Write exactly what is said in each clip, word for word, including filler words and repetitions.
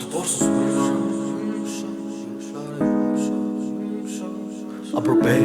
borsiz Abrubey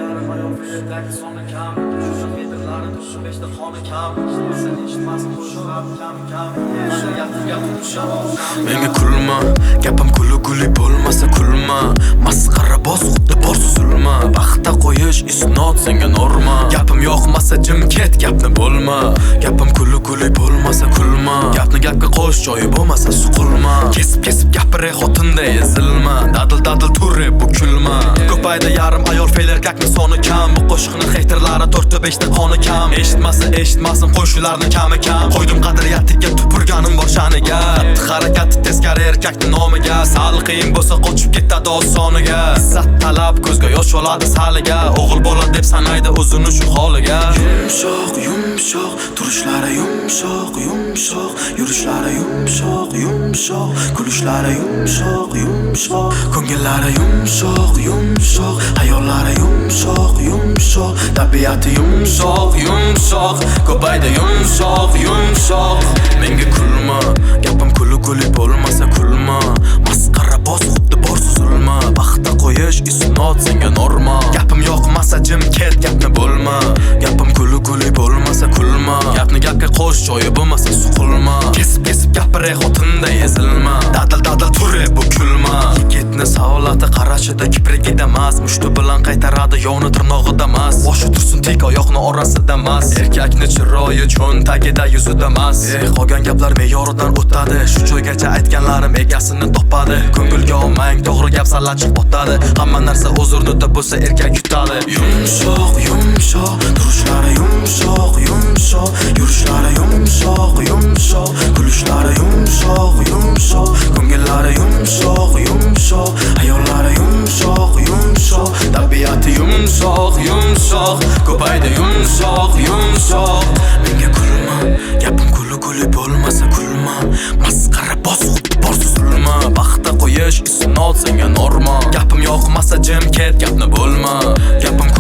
Menga kulma, gapim kuli guli bo'lmasa kulma. Masxara boz xuddi borsiz zulma. Baxtda qo'yish isnot senga norma. Gapim yoqmasa jim ket, gapni bo'lma. Gapim kuli guli bo'lmasa kulma. Gapni gapga qo'sh, joyi bo'lmasa suqulma. Kesib-kesib gapiray xotinday ezilma. Dadil-dadil turre bu kulma. Ko'paydi yarim ayol fe'l erkakning soni kam. Bu qo'shiqning haterlari to'rtta beshta qoni kam. Eshitmasa eshitmasin qo'shularning kami kam. Qo'ydim qadriyatiga tupurganim bor shaniga. Harakati teskari erkakning nomiga. Sal qiyin bo'lsa qochib ketadi osoniga. Izzat talab ko'zga yosh oladi saliga. O'g'il bola deb sanaydi o'zini shu holiga. Yumshoq, yumshoq, turishlari yumshoq, yumshoq, yurishlari yumshoq, yumshoq, kulishlari yumshoq, yumshoq, ko'ngillari yumshoq, yumshoq, hayollari yumshoq, yumshoq, tabiati yumshoq, yumshoq, ko'paydi yumshoq, yumshoq. Menga kulma, gapim kuli guli bo'lmasa kulma. Masxara boz xuddi borsiz zulma. Baxtda qo'yish isnot senga norma. Gapim yoqmasa jim ket, gapni bo'lma. Gapim kuli guli bo'lmasa kulma. Gapni gapga qo'sh, joyi bo'lmasa suqulma. Kesib-kesib gapiray xotinday ezilma. Dadil-dadil turre bu kulma. Yigitni savolati qarashida kiprikida emas. Mushti bilan qaytaradi yovni tirnog'ida emas. Boshi tursin tek oyoqni orasida emas. Erkakni chiroyi cho'ntagida yuzida emas. Eh, qolgan gaplar me'yoridan o'tadi. Shu joygacha aytganlarim egasini topadi. Ko'ngilga olmang, to'g'ri gap sallachiq botadi. Hamma narsa o'z o'rnida bo'lsa erkak yutadi. Yumshoq, yumshoq, turishlari yumshoq, yumshoq, yurishlari yumshoq, yumshoq, kulishlari yumshoq, yumshoq, ko'ngillari yumshoq, yumshoq, hayollari yumshoq, yumshoq, tabiati yumshoq, yumshoq, ko'paydi yumshoq, yumshoq. Menga kulma, gapim kuli guli bo'lmasa kulma. Masxara boz xuddi borsiz zulma. Baxtda qo'yish isnot senga norma. Gapim yoqmasa jim ket, gapni bo'lma. Gapim